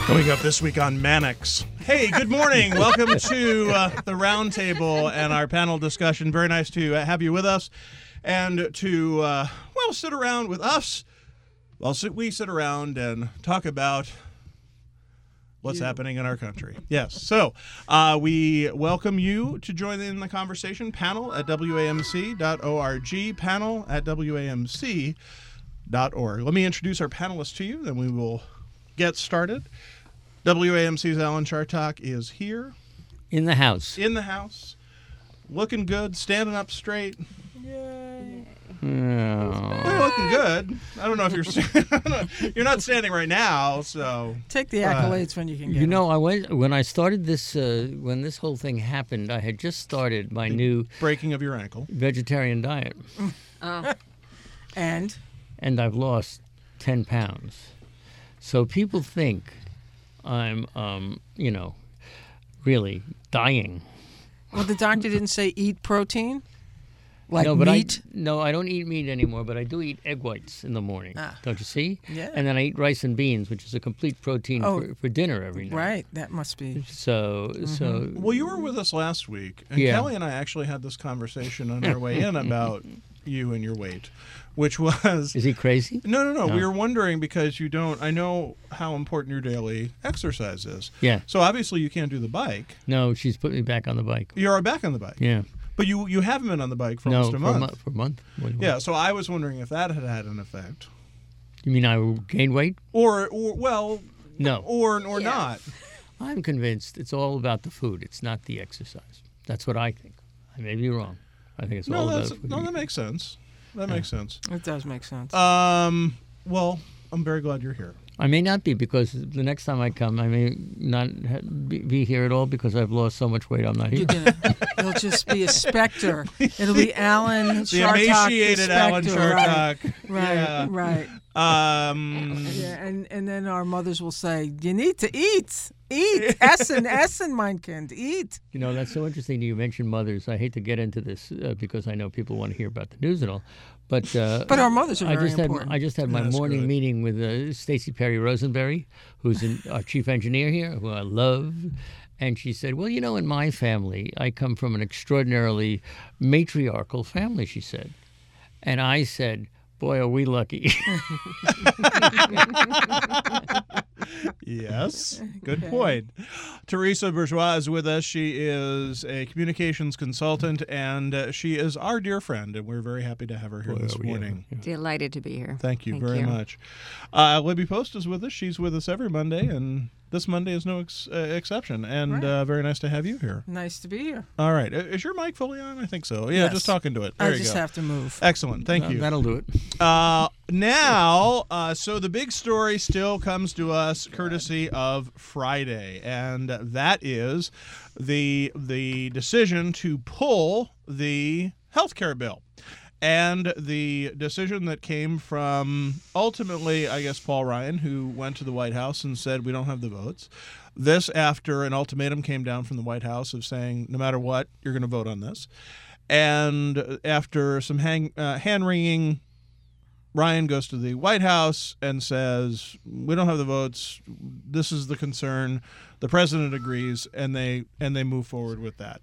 Coming up this week on Mannix. Hey, good morning. Welcome to the roundtable and our panel discussion. Very nice to have you with us and to, sit around with us. We sit around and talk about what's happening in our country. Yes. So we welcome you to join in the conversation. Panel at WAMC.org. Panel at WAMC.org. Let me introduce our panelists to you, then we will get started. WAMC's Alan Chartock is here. In the house. In the house. Looking good, standing up straight. Yay. You're looking good. I don't know if you're not standing right now, so take the accolades when you can get You know, when I started this, when this whole thing happened, I had just started my new breaking of your ankle vegetarian diet. And I've lost 10 pounds. So people think I'm, really dying. Well, the doctor didn't say eat protein? Like no, but meat? I don't eat meat anymore, but I do eat egg whites in the morning. Don't you see? Yeah. And then I eat rice and beans, which is a complete protein for dinner every night. Right, that must be. So. Well, you were with us last week, and Kelly and I actually had this conversation on our way in about you and your weight, which was... Is he crazy? No. We were wondering because I know how important your daily exercise is. Yeah. So obviously you can't do the bike. No, she's put me back on the bike. You're back on the bike. Yeah. But you haven't been on the bike for almost a month. For a month. Yeah, so I was wondering if that had an effect. You mean I gained weight? No. Or Yeah. not. I'm convinced it's all about the food. It's not the exercise. That's what I think. I may be wrong. I think it's all about food. No, that makes sense. That makes sense. It does make sense. Well, I'm very glad you're here. I may not be, because the next time I come, I may not be here at all because I've lost so much weight. I'm not here. You'll just be a specter. It'll be Alan Chartock. The emaciated Alan Chartock. Right. And then our mothers will say, "You need to eat. Essen, mein Kind, eat." You know, that's so interesting that you mentioned mothers. I hate to get into this because I know people want to hear about the news and all. But our mothers are very important. I just had my morning meeting with Stacey Perry Rosenberry, who's our chief engineer here, who I love. And she said, well, in my family, I come from an extraordinarily matriarchal family, she said. And I said, boy, are we lucky. Yes, good point. Teresa Bourgeois is with us. She is a communications consultant, and she is our dear friend, and we're very happy to have her here this morning. Yeah. Delighted to be here. Thank you very much. Libby Post is with us. She's with us every Monday, and this Monday is no exception, and very nice to have you here. Nice to be here. All right. Is your mic fully on? I think so. Yeah, just talking to it. There I just have to move. Excellent. Thank you. That'll do it. So the big story still comes to us courtesy of Friday, and that is the decision to pull the healthcare bill. And the decision that came from, ultimately, I guess, Paul Ryan, who went to the White House and said, we don't have the votes. This after an ultimatum came down from the White House of saying, no matter what, you're going to vote on this. And after some hand-wringing, Ryan goes to the White House and says, we don't have the votes. This is the concern. The president agrees, and they move forward with that.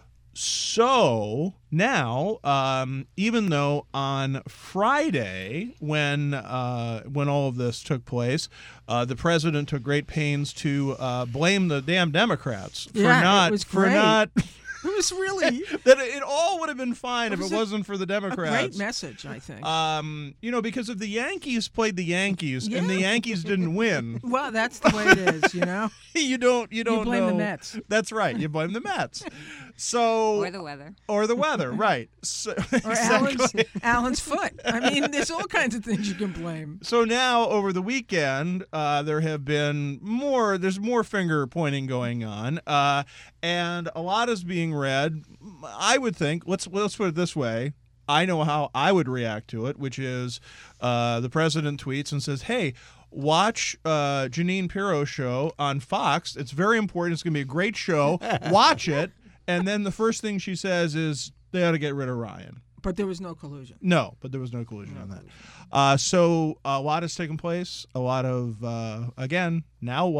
So now, even though on Friday, when all of this took place, the president took great pains to blame the damn Democrats for not. It was really that it all would have been fine if it wasn't for the Democrats. A great message, I think. Because if the Yankees played the Yankees and the Yankees didn't win. Well, that's the way it is, You don't You blame know. the Mets. That's right. You blame the Mets. So Or the weather, right? So, or exactly. Alan's foot. I mean, there's all kinds of things you can blame. So now, over the weekend, there have been more. There's more finger pointing going on, and a lot is being read. I would think. Let's put it this way. I know how I would react to it, which is the president tweets and says, "Hey, watch Jeanine Pirro's show on Fox. It's very important. It's going to be a great show. Watch it." And then the first thing she says is they ought to get rid of Ryan. But there was no collusion. No, but there was no collusion on that. So a lot has taken place. A lot of, again, now what?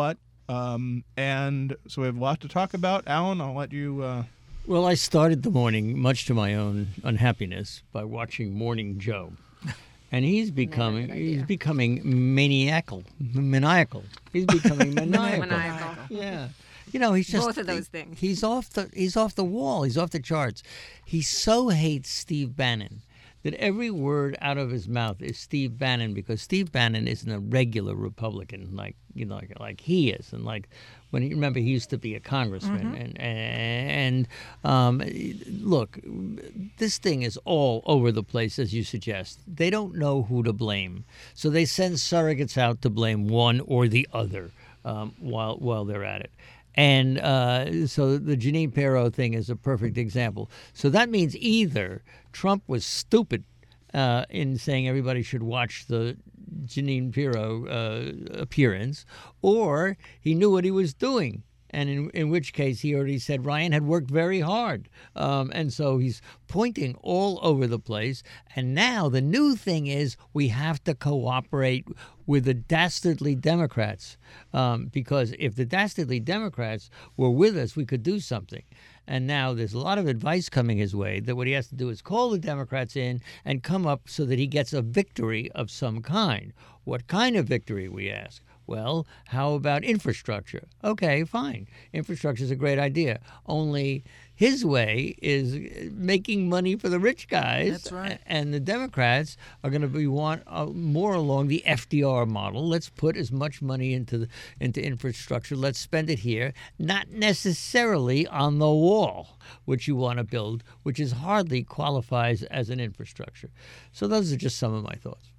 And so we have a lot to talk about. Alan, I'll let you. Well, I started the morning, much to my own unhappiness, by watching Morning Joe. And he's becoming maniacal. He's becoming maniacal. Maniacal. Yeah. You know, he's just Both of those things. He's off the wall. He's off the charts. He so hates Steve Bannon that every word out of his mouth is Steve Bannon, because Steve Bannon isn't a regular Republican like he is, and like when he used to be a congressman, and look, this thing is all over the place, as you suggest. They don't know who to blame, so they send surrogates out to blame one or the other while they're at it. And so the Jeanine Pirro thing is a perfect example. So that means either Trump was stupid in saying everybody should watch the Jeanine Pirro appearance, or he knew what he was doing. And in which case he already said Ryan had worked very hard. And so he's pointing all over the place. And now the new thing is we have to cooperate with the dastardly Democrats. Because if the dastardly Democrats were with us, we could do something. And now there's a lot of advice coming his way that what he has to do is call the Democrats in and come up so that he gets a victory of some kind. What kind of victory, we ask? Well, how about infrastructure? Okay, fine. Infrastructure is a great idea. Only his way is making money for the rich guys. That's right. And the Democrats are going to be more along the FDR model. Let's put as much money into infrastructure. Let's spend it here, not necessarily on the wall, which you want to build, which is hardly qualifies as an infrastructure. So those are just some of my thoughts.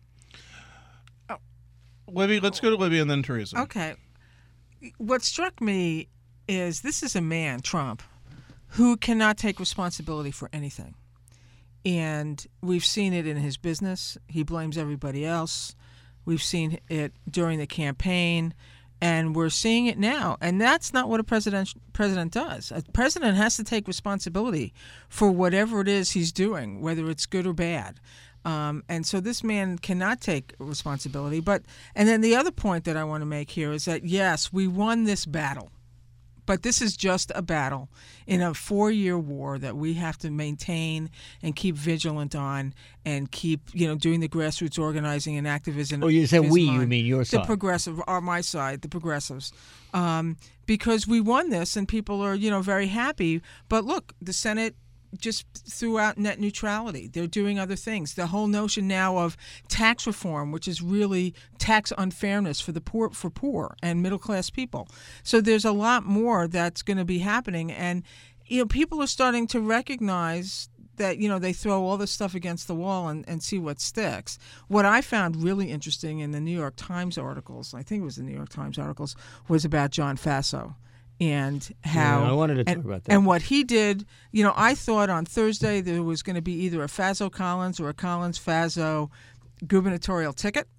Libby, let's go to Libby and then Teresa. Okay. What struck me is this is a man, Trump, who cannot take responsibility for anything. And we've seen it in his business. He blames everybody else. We've seen it during the campaign, and we're seeing it now. And that's not what a president does. A president has to take responsibility for whatever it is he's doing, whether it's good or bad. And so this man cannot take responsibility. And then the other point that I want to make here is that, yes, we won this battle, but this is just a battle in a 4-year war that we have to maintain and keep vigilant on and keep, doing the grassroots organizing and activism. Oh, you said we, you mean your side. The progressive, or my side, the progressives. Because we won this and people are, very happy. But look, the Senate just threw out net neutrality. They're doing other things. The whole notion now of tax reform, which is really tax unfairness for the poor and middle class people. So there's a lot more that's going to be happening, and people are starting to recognize that they throw all this stuff against the wall and see what sticks. What I found really interesting in the New York Times articles, I think it was the New York Times articles, was about John Faso. And how I wanted to talk about that. And what he did, I thought on Thursday there was going to be either a Faso-Collins or a Collins-Faso gubernatorial ticket.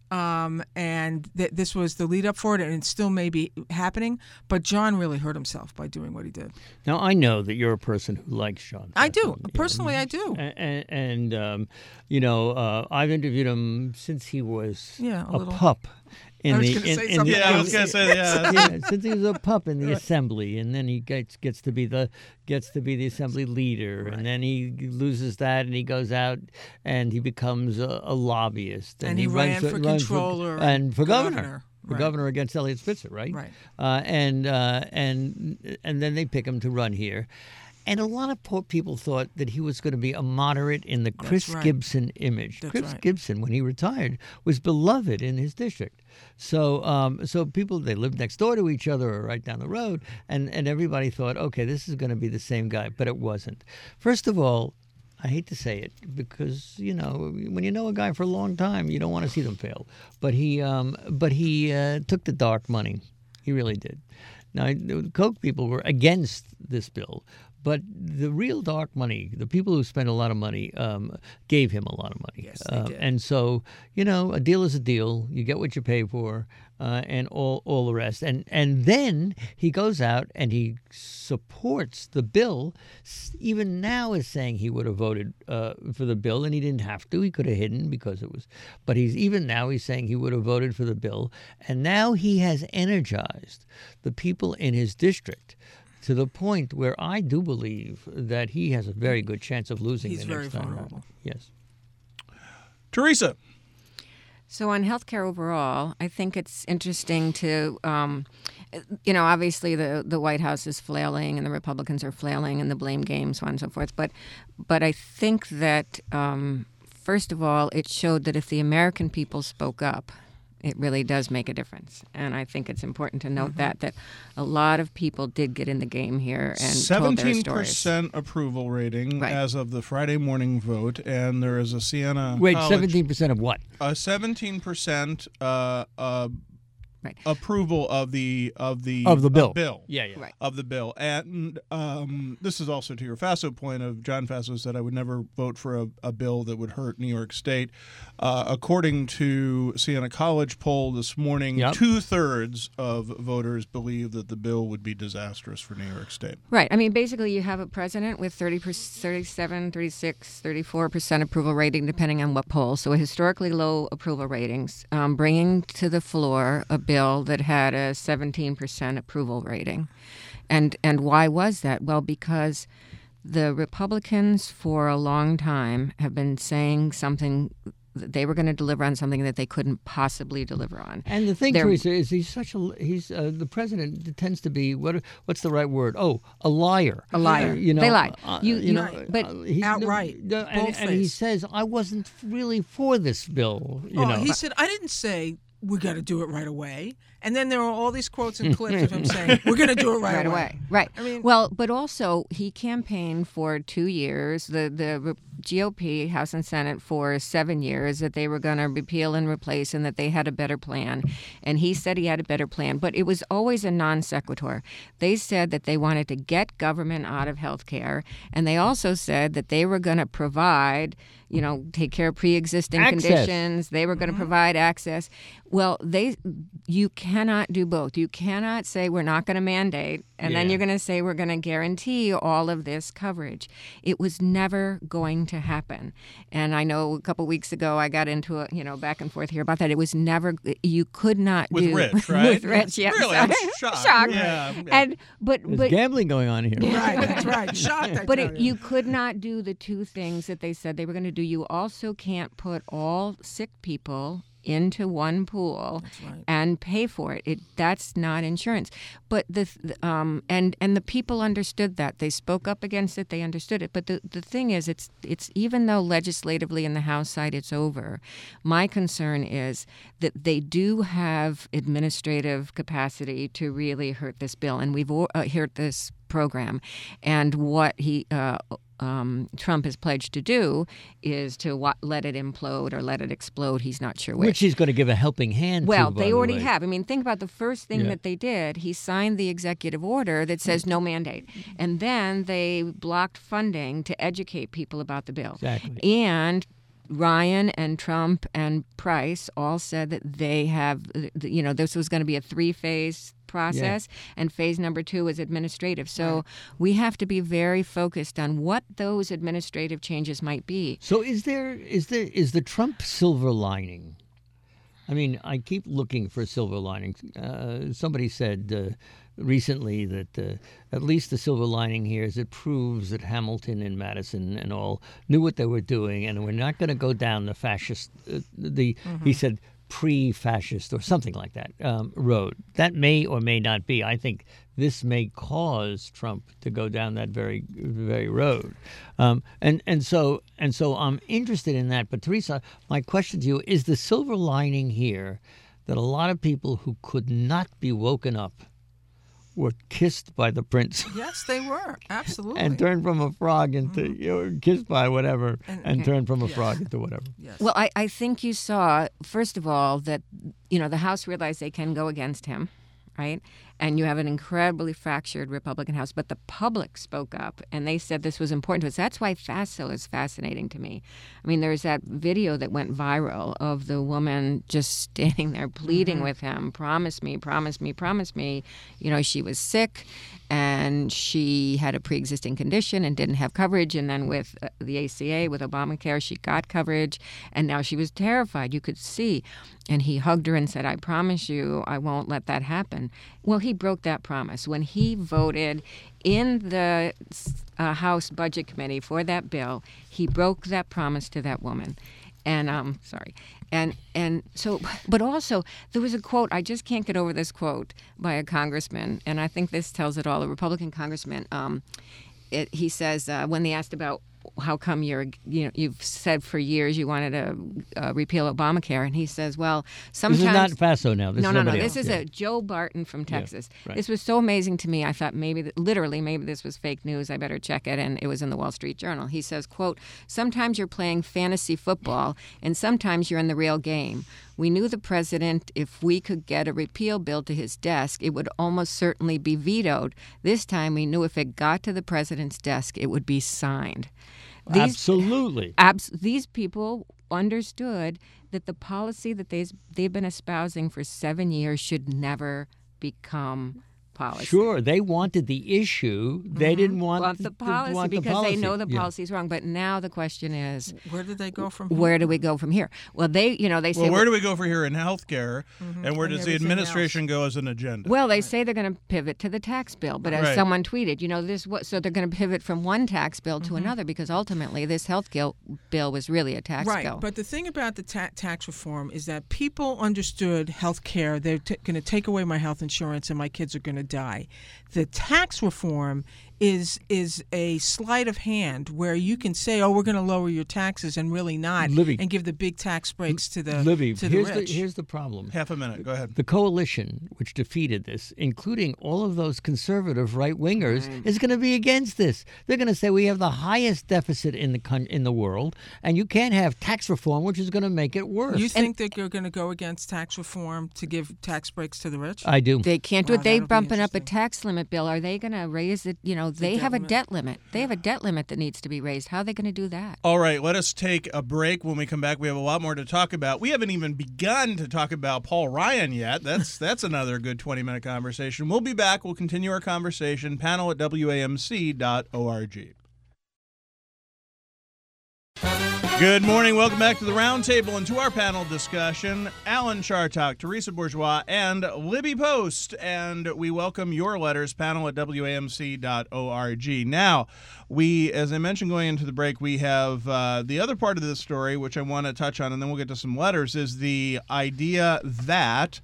And this was the lead up for it, and it still may be happening. But John really hurt himself by doing what he did. Now, I know that you're a person who likes John Faso. I do. Personally, I do. And I've interviewed him since he was a pup. I was going to say something else. I was going to say that. Since he was a pup in the assembly, and then he gets to be the assembly leader, Right. and then he loses that, and he goes out and he becomes a lobbyist, And he ran for controller and for governor. For Right. governor against Elliot Spitzer, right? Right. And then they pick him to run here. And a lot of people thought that he was going to be a moderate in the Chris right. Gibson image. That's Chris right. Gibson, when he retired, was beloved in his district. So people, they lived next door to each other or right down the road, and everybody thought, okay, this is going to be the same guy, but it wasn't. First of all, I hate to say it because, when you know a guy for a long time, you don't want to see them fail. But he took the dark money. He really did. Now, the Koch people were against this bill, But the real dark money, the people who spent a lot of money, gave him a lot of money. Yes, they did. And so, a deal is a deal. You get what you pay for, and all the rest. And then he goes out and he supports the bill. Even now is saying he would have voted for the bill, and he didn't have to. He could have hidden because it was. But he's saying he would have voted for the bill, and now he has energized the people in his district to the point where I do believe that he has a very good chance of losing He's the next very time vulnerable. around. Yes. Teresa. So on healthcare overall, I think it's interesting to, obviously the White House is flailing and the Republicans are flailing and the blame game, so on and so forth. But I think that, first of all, it showed that if the American people spoke up, it really does make a difference. And I think it's important to note that a lot of people did get in the game here and told their stories. 17% approval rating Right. as of the Friday morning vote, and there is a Siena Wait, College, 17% of what? 17% Right. approval of the bill. Yeah. Right. of the bill. And this is also to your Faso point of John Faso said I would never vote for a bill that would hurt New York State. According to Siena College poll this morning, Yep. 2/3 of voters believe that the bill would be disastrous for New York State. Right. I mean, basically, you have a president with 37, 36, 34% approval rating, depending on what poll. So a historically low approval ratings, bringing to the floor a bill that had a 17% approval rating. And why was that? Well, because the Republicans for a long time have been saying something that they were going to deliver on something that they couldn't possibly deliver on. And the thing, They're- Teresa, is the president tends to be what's the right word? Oh, a liar. A liar. They They lie. he's Outright. and he says, I wasn't really for this bill. He said, I didn't say we got to do it right away. And then there are all these quotes and clips of him saying, we're going to do it right away. Right. I mean, well, but also he campaigned for 2 years, the GOP, House and Senate, for 7 years, that they were going to repeal and replace and that they had a better plan. And he said he had a better plan. But it was always a non sequitur. They said that they wanted to get government out of health care. And they also said that they were going to provide, take care of pre-existing Access. conditions. They were going to provide access. Well, you cannot do both. You cannot say we're not going to mandate, and then Yeah. you're going to say we're going to guarantee all of this coverage. It was never going to happen. And I know a couple weeks ago I got into a back and forth here about that. It was never. You could not With do Rich, right? with Rich. Yeah, Really, sorry. I'm shocked. Shocked. Yeah. And but There's gambling going on here. right, that's right. Shocked, I but tell you could not do the two things that they said they were going to do. You also can't put all sick people into one pool right. and pay for it. That's not insurance. But and the people understood that. They spoke up against it. They understood it. But the thing is, it's even though legislatively in the House side it's over, my concern is that they do have administrative capacity to really hurt this bill, and we've hurt this program. And what Trump has pledged to do is to let it implode or let it explode. He's not sure which. Which he's going to give a helping hand Well, to, by they the already way. have. I mean, think about the first thing Yeah. that they did. He signed the executive order that says no mandate. And then they blocked funding to educate people about the bill. Exactly. And Ryan and Trump and Price all said that they have, this was going to be a 3-phase process, and phase number 2 is administrative. So we have to be very focused on what those administrative changes might be. So is the Trump silver lining? I mean, I keep looking for silver linings. Somebody said recently that at least the silver lining here is it proves that Hamilton and Madison and all knew what they were doing, and we're not going to go down the fascist. He said pre-fascist or something like that road. That may or may not be. I think this may cause Trump to go down that very, very road, and so I'm interested in that. But Teresa, my question to you is: the silver lining here that a lot of people who could not be woken up were kissed by the prince. Yes, they were. Absolutely. And turned from a frog into kissed by whatever, and turned from a frog into whatever. Yes. Well, I think you saw, first of all, that the House realized they can go against him. right? And you have an incredibly fractured Republican House, but the public spoke up and they said this was important to us. That's why FASO is fascinating to me. I mean, there's that video that went viral of the woman just standing there pleading with him, promise me, promise me, promise me. You know, she was sick and she had a pre-existing condition and didn't have coverage. And then with the ACA, with Obamacare, she got coverage. And now she was terrified. You could see. And he hugged her and said, I promise you, I won't let that happen. Well, he broke that promise. When he voted in the House Budget Committee for that bill, he broke that promise to that woman. And so, but also there was a quote, I just can't get over this quote by a congressman, and I think this tells it all, a Republican congressman. He says, when they asked about how come you've said for years you wanted to repeal Obamacare, and he says, well, sometimes... This is not FASO now. This no. is This is a Joe Barton from Texas. Right. This was so amazing to me. I thought maybe this was fake news. I better check it. And it was in the Wall Street Journal. He says, quote, sometimes you're playing fantasy football and sometimes you're in the real game. We knew the president, if we could get a repeal bill to his desk, it would almost certainly be vetoed. This time we knew if it got to the president's desk, it would be signed. Absolutely. These people understood that the policy that they've been espousing for 7 years should never become policy. Sure, they wanted the issue. They didn't want the policy because they know the policy is wrong. But now the question is, where did they go from here? Where do we go from here? Well, they say, well, where do we go from here in healthcare, and where does the administration go as an agenda? Well, they say they're going to pivot to the tax bill, but as someone tweeted, so they're going to pivot from one tax bill to another because ultimately this health bill was really a tax bill. Right, but the thing about the tax reform is that people understood health care. They're going to take away my health insurance and my kids are going to die. The tax reform is a sleight of hand where you can say, oh, we're going to lower your taxes and really not, Libby, and give the big tax breaks to the rich. Here's the problem. Half a minute. Go ahead. The coalition, which defeated this, including all of those conservative right-wingers, is going to be against this. They're going to say we have the highest deficit in the world, and you can't have tax reform, which is going to make it worse. You think that you're going to go against tax reform to give tax breaks to the rich? I do. They can't do it. They're bumping up a tax limit bill. Are they going to raise it? They have a debt limit. They have a debt limit that needs to be raised. How are they going to do that? All right, let us take a break. When we come back, we have a lot more to talk about. We haven't even begun to talk about Paul Ryan yet. That's another good 20-minute conversation. We'll be back. We'll continue our conversation. Panel at WAMC.org. Good morning. Welcome back to the Roundtable and to our panel discussion. Alan Chartock, Teresa Bourgeois, and Libby Post. And we welcome your letters, panel at WAMC.org. Now, as I mentioned going into the break, we have the other part of this story, which I want to touch on, and then we'll get to some letters, is the idea that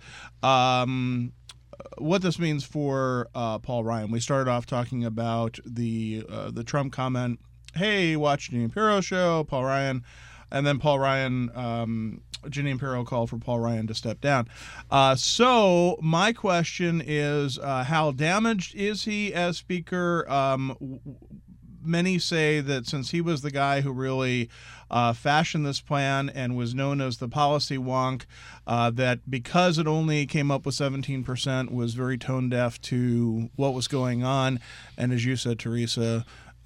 what this means for Paul Ryan. We started off talking about the Trump comment, hey, watch Jeanine Pirro show, Paul Ryan, and then Jeanine Pirro called for Paul Ryan to step down. So my question is, how damaged is he as Speaker? Many say that since he was the guy who really fashioned this plan and was known as the policy wonk, that because it only came up with 17%, was very tone deaf to what was going on. And as you said, Teresa,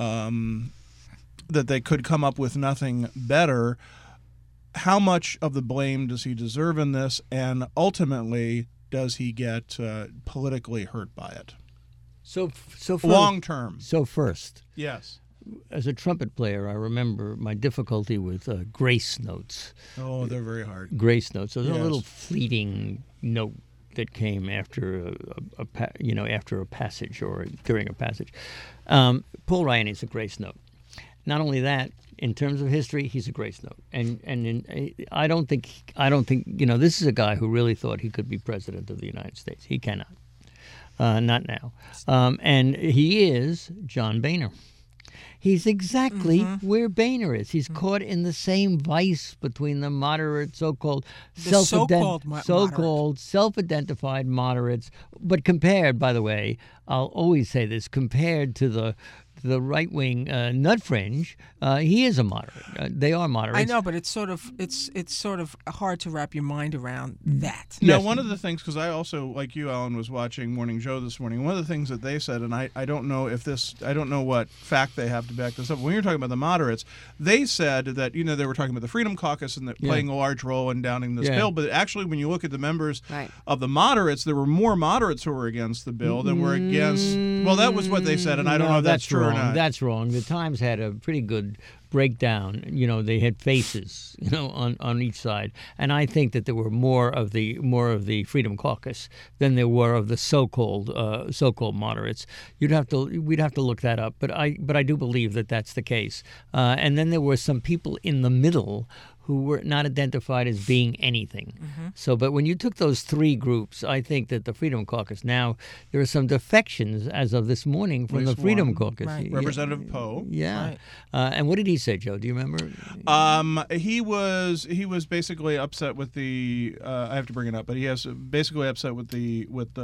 that they could come up with nothing better. How much of the blame does he deserve in this, and ultimately does he get politically hurt by it? So long term. So first, yes, as a trumpet player, I remember my difficulty with grace notes. Oh, they're very hard. Grace notes. So there's Yes. a little fleeting note that came after after a passage or during a passage. Paul Ryan is a grace note. Not only that, in terms of history, he's a grace note, I don't think this is a guy who really thought he could be president of the United States. He cannot, not now, and he is John Boehner. He's exactly where Boehner is. He's caught in the same vice between the moderate, so-called self-identified moderates. But compared, by the way, I'll always say this, compared to the the right wing nut fringe, he is a moderate. They are moderates. I know, but it's sort of hard to wrap your mind around that. Now, Yes. one of the things, because I also, like you, Alan, was watching Morning Joe this morning. One of the things that they said, and I don't know I don't know what fact they have to back this up. When you're talking about the moderates, they said that they were talking about the Freedom Caucus and that playing a large role in downing this bill. But actually, when you look at the members of the moderates, there were more moderates who were against the bill than were against. Well, that was what they said, and I don't know if that's true wrong. or not. That's wrong. The Times had a pretty good breakdown. They had faces, on each side, and I think that there were more of the Freedom Caucus than there were of the so-called moderates. We'd have to look that up, but I do believe that that's the case. And then there were some people in the middle who were not identified as being anything. So, but when you took those three groups, I think that the Freedom Caucus, now there are some defections as of this morning from the Freedom Caucus. Right. Representative Poe. Yeah. And what did he say, Joe? Do you remember? He was basically upset with the. I have to bring it up, but he has basically upset with the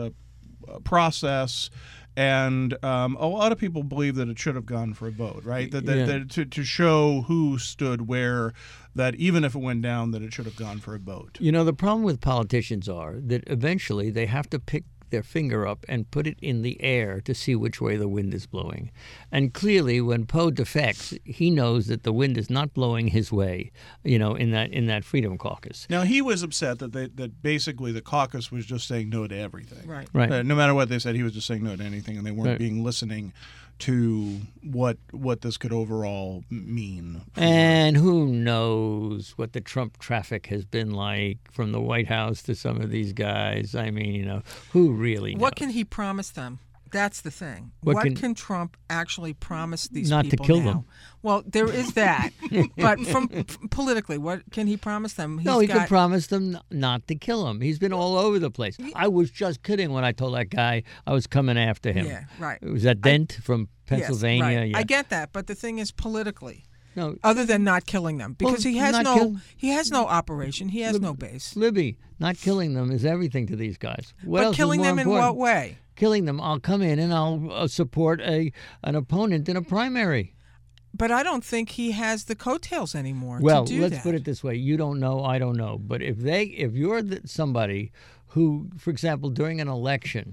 process. And a lot of people believe that it should have gone for a vote, right? That to show who stood where, that even if it went down, that it should have gone for a vote. The problem with politicians are that eventually they have to pick their finger up and put it in the air to see which way the wind is blowing. And clearly, when Poe defects, he knows that the wind is not blowing his way, in that Freedom Caucus. Now, he was upset that basically the caucus was just saying no to everything. Right. No matter what they said, he was just saying no to anything, and they weren't listening to what this could overall mean. And who knows what the Trump traffic has been like from the White House to some of these guys. I mean, who really knows? What can he promise them? That's the thing. What can Trump actually promise these not people to kill now? them. Well, there is that. But politically, what can he promise them? He could promise them not to kill him. He's been all over the place. I was just kidding when I told that guy I was coming after him. Yeah, right. It was that Dent from Pennsylvania. Yes, right. Yeah. I get that, but the thing is politically. No, other than not killing them, because he has no operation, he has no base. Libby, not killing them is everything to these guys. What else But is killing more them in important? what way? Killing them, I'll come in and I'll support an opponent in a primary. But I don't think he has the coattails anymore. Well, to do let's that. put it this way: you don't know, I don't know. But if you're somebody who, for example, during an election,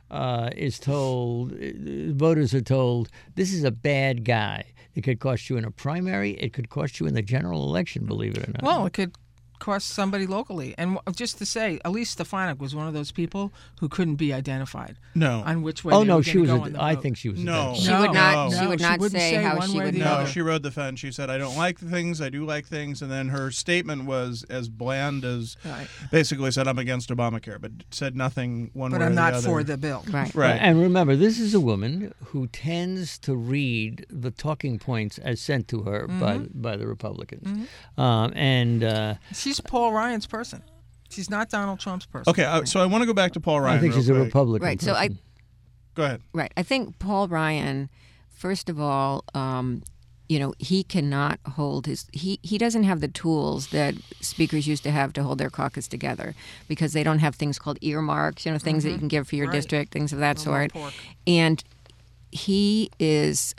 is told, voters are told, this is a bad guy. It could cost you in a primary. It could cost you in the general election. Believe it or not. Well, it could cost somebody locally. And just to say, Elise Stefanik was one of those people who couldn't be identified. No. On which way? Oh they no, were she gonna was. go in the I vote. think she was. No. A She would not. No. She would She not wouldn't say say how one she way or would the know. No, other. she rode the fence. She said, I don't like things, I do like things. And then her statement was as bland as Right. basically said, I'm against Obamacare, but said nothing one But way or I'm the not other. for the bill. Right. Right. And remember, this is a woman who tends to read the talking points as sent to her by the Republicans, and She's Paul Ryan's person. She's not Donald Trump's person. Okay, so I want to go back to Paul Ryan. I think real she's a quick. Republican. Right. So person. Go ahead. Right. I think Paul Ryan, first of all, he cannot hold his. He doesn't have the tools that speakers used to have to hold their caucus together, because they don't have things called earmarks. Things that you can give for your Right. district, things of that No sort. pork. And he is.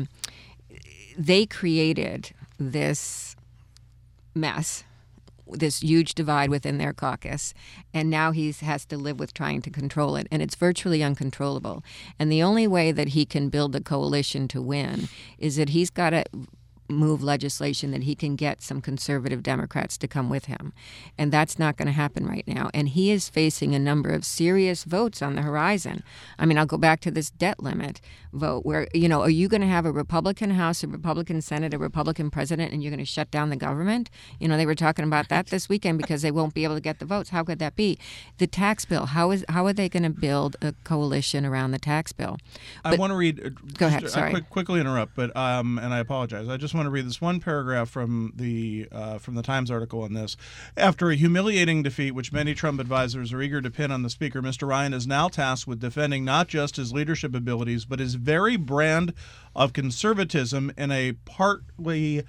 They created this mess, this huge divide within their caucus, and now he has to live with trying to control it, and it's virtually uncontrollable. And the only way that he can build a coalition to win is that he's got to move legislation that he can get some conservative Democrats to come with him. And that's not going to happen right now. And he is facing a number of serious votes on the horizon. I mean, I'll go back to this debt limit vote where, are you going to have a Republican House, a Republican Senate, a Republican president, and you're going to shut down the government? They were talking about that this weekend because they won't be able to get the votes. How could that be? The tax bill, how are they going to build a coalition around the tax bill? I want to read. Go ahead, sorry. I quickly interrupt, but and I apologize. I just want to read this one paragraph from the Times article on this. After a humiliating defeat, which many Trump advisors are eager to pin on the speaker, Mr. Ryan is now tasked with defending not just his leadership abilities, but his very brand of conservatism in a party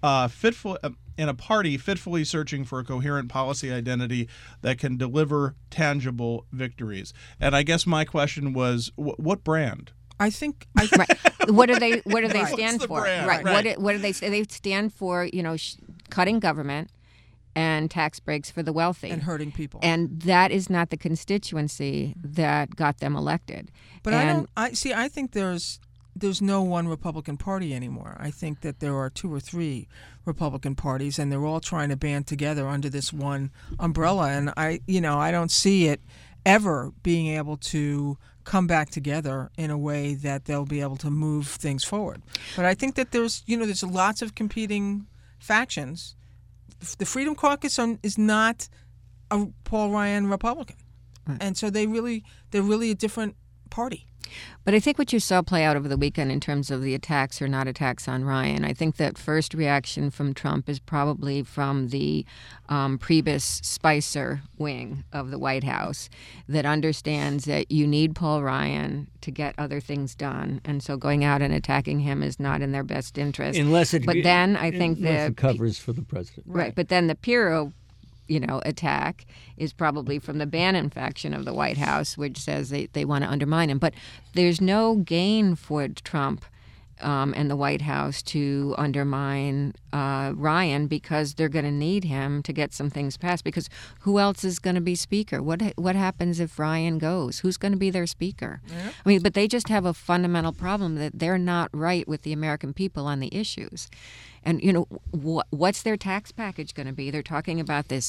fitfully searching for a coherent policy identity that can deliver tangible victories. And I guess my question was, what brand? I think. Right. what do they Right. stand What's the for? brand? Right. Right. What do they say? They stand for cutting government and tax breaks for the wealthy And hurting people. And that is not the constituency that got them elected. But and I think there's no one Republican Party anymore. I think that there are 2 or 3 Republican parties, and they're all trying to band together under this one umbrella. And I don't see it ever being able to come back together in a way that they'll be able to move things forward. But I think that there's lots of competing factions. The Freedom Caucus is not a Paul Ryan Republican, and so they're really a different party. But I think what you saw play out over the weekend in terms of the attacks or not attacks on Ryan, I think that first reaction from Trump is probably from the Priebus-Spicer wing of the White House that understands that you need Paul Ryan to get other things done, and so going out and attacking him is not in their best interest. But then I think it covers for the president. Right, but then the Pirro attack is probably from the Bannon faction of the White House, which says they want to undermine him. But there's no gain for Trump and the White House to undermine Ryan, because they're going to need him to get some things passed. Because who else is going to be speaker? What happens if Ryan goes? Who's going to be their speaker? Yeah. I mean, but they just have a fundamental problem that they're not right with the American people on the issues. And, what's their tax package going to be? They're talking about this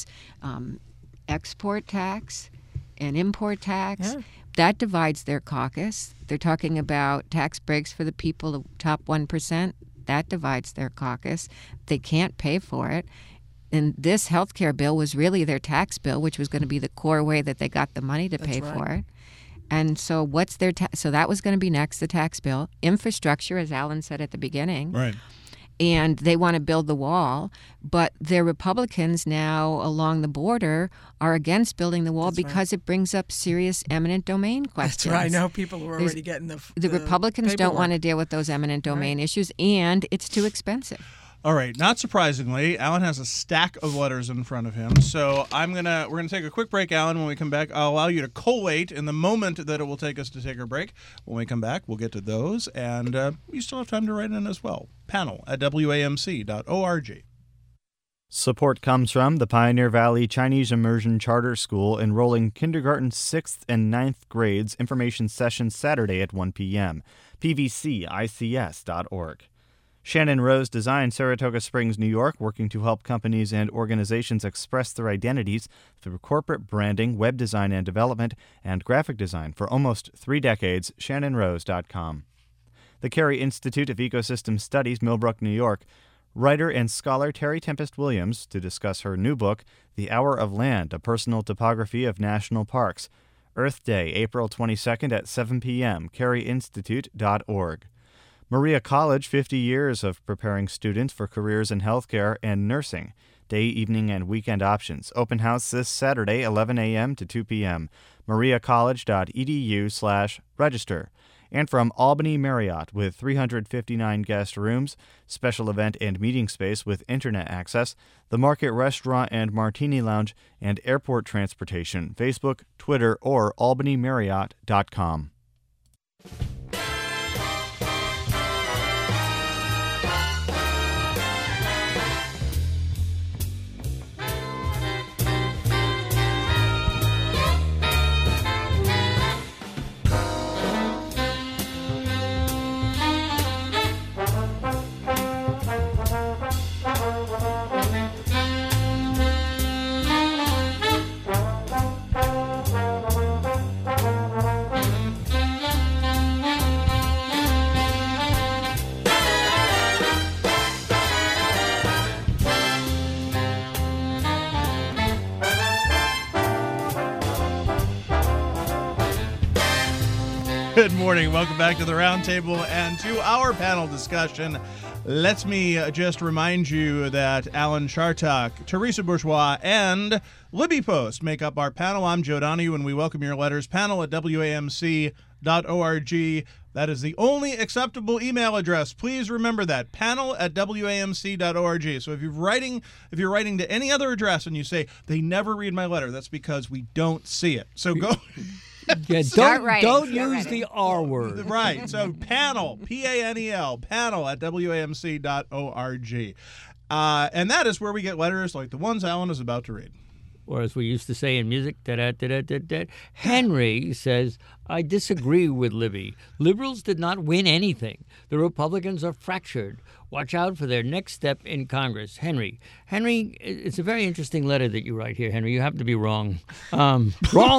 export tax and import tax. Yeah. That divides their caucus. They're talking about tax breaks for the people, the top 1%. That divides their caucus. They can't pay for it. And this health care bill was really their tax bill, which was going to be the core way that they got the money to pay for it. And so what's their so that was going to be next, the tax bill. Infrastructure, as Alan said at the beginning. Right. And they want to build the wall, but their Republicans now along the border are against building the wall because it brings up serious eminent domain questions. That's right. I know people are already getting the Republicans paperwork. don't want to deal with those eminent domain issues, and it's too expensive. All right, not surprisingly, Alan has a stack of letters in front of him. So we're gonna take a quick break, Alan. When we come back, I'll allow you to collate in the moment that it will take us to take our break. When we come back, we'll get to those, and you still have time to write in as well. panel@wamc.org. Support comes from the Pioneer Valley Chinese Immersion Charter School, enrolling kindergarten 6th and 9th grades. Information session Saturday at 1 p.m. pvcics.org. Shannon Rose Design, Saratoga Springs, New York, working to help companies and organizations express their identities through corporate branding, web design and development, and graphic design for almost 3 decades. ShannonRose.com. The Carey Institute of Ecosystem Studies, Millbrook, New York. Writer and scholar Terry Tempest Williams to discuss her new book, The Hour of Land, A Personal Topography of National Parks. Earth Day, April 22nd at 7 p.m., careyyinstitute.org. Maria College, 50 years of preparing students for careers in healthcare and nursing. Day, evening, and weekend options. Open house this Saturday, 11 a.m. to 2 p.m. mariacollege.edu/register. And from Albany Marriott, with 359 guest rooms, special event and meeting space with internet access, the Market Restaurant and Martini Lounge, and airport transportation. Facebook, Twitter, or albanymarriott.com. Good morning. Welcome back to the Roundtable and to our panel discussion. Let me just remind you that Alan Chartock, Teresa Bourgeois, and Libby Post make up our panel. I'm Joe Donahue, and we welcome your letters. panel@wamc.org. That is the only acceptable email address. Please remember that, panel@wamc.org. So if you're writing to any other address and you say, they never read my letter, that's because we don't see it. So go... Yeah, Start writing. don't Start use writing. the R word. Right. So panel, PANEL, panel at WAMC.org. And that is where we get letters like the ones Alan is about to read. Or as we used to say in music, da-da-da-da-da-da. Henry says, I disagree with Libby. Liberals did not win anything. The Republicans are fractured. Watch out for their next step in Congress. Henry, it's a very interesting letter that you write here, Henry. You happen to be wrong. Wrong!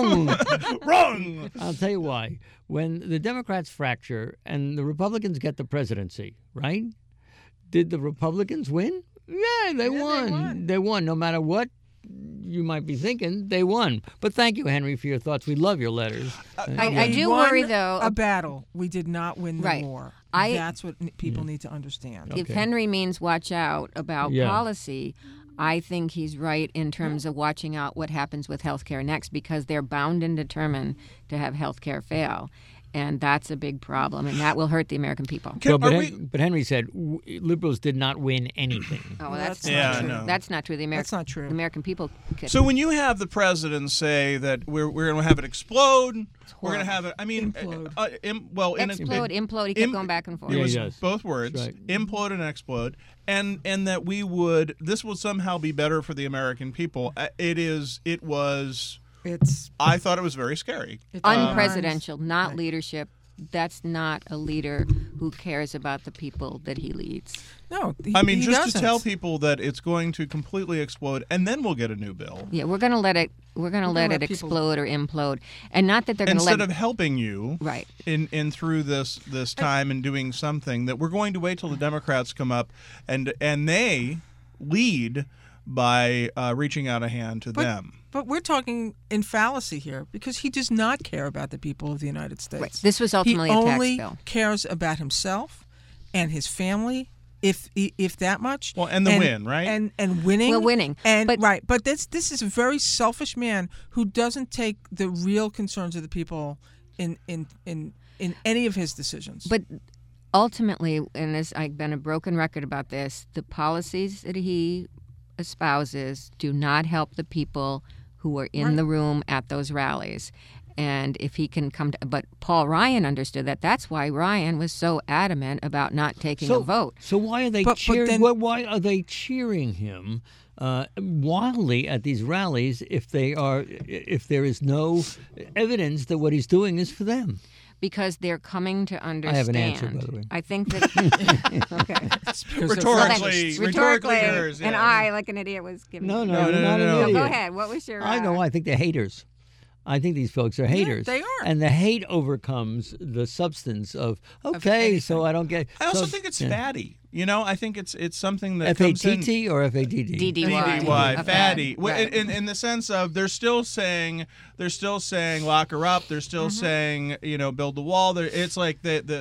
Wrong! I'll tell you why. When the Democrats fracture and the Republicans get the presidency, right? Did the Republicans win? Yeah, they won. They won. No matter what you might be thinking, they won. But thank you, Henry, for your thoughts. We love your letters. I do won worry, though. a battle. We did not win the Right. war. I- That's what people need to understand. If Henry means watch out about Yeah. policy, I think he's right in terms of watching out what happens with healthcare next, because they're bound and determined to have healthcare fail. And that's a big problem, and that will hurt the American people. But Henry said liberals did not win anything. Oh, well, that's Yeah, not true. no. That's not true. That's not true. The American people could. So when you have the president say that we're going to have it explode, we're going to have it. I mean, Implode. Implode. He kept going back and forth. It Yeah, was he does. both words, That's right. implode and explode, and that this would somehow be better for the American people. It was. I thought it was very scary. Unpresidential, not leadership. That's not a leader who cares about the people that he leads. No, I mean, he just doesn't. to tell people that it's going to completely explode, and then we'll get a new bill. Yeah, we're going to let it. We're going to let it people- explode or implode, and not that they're going to let. Instead of helping you, Right. in through this time and doing something, that we're going to wait till the Democrats come up and they lead by reaching out a hand to them. But we're talking in fallacy here, because he does not care about the people of the United States. Right. This was ultimately he a tax only bill. cares about himself and his family, if that much. Well, and the win, right? And winning. Well, winning. And But- right. But this is a very selfish man who doesn't take the real concerns of the people in any of his decisions. But ultimately, and I've been a broken record about this, the policies that he espouses do not help the people who were in the room at those rallies. And if he can come to, but Paul Ryan understood that. That's why Ryan was so adamant about not taking a vote. So why are they But cheering? then- Why are they cheering him wildly at these rallies if there is no evidence that what he's doing is for them? Because they're coming to understand. I have an answer, by the way. I think that. Okay. Rhetorically yours, And yeah. I, like an idiot, was giving. No, you- you're not an no. idiot. Go ahead. What was your? I know. I think they're haters. I think these folks are haters. they are. And the hate overcomes the substance of okay, so I don't get. I also so- think it's yeah. fatty. You know, I think it's something that comes in. FATT or FADD? DDY. DDY, Okay. fatty. Right. In the sense of they're still saying lock her up. They're still saying build the wall. It's like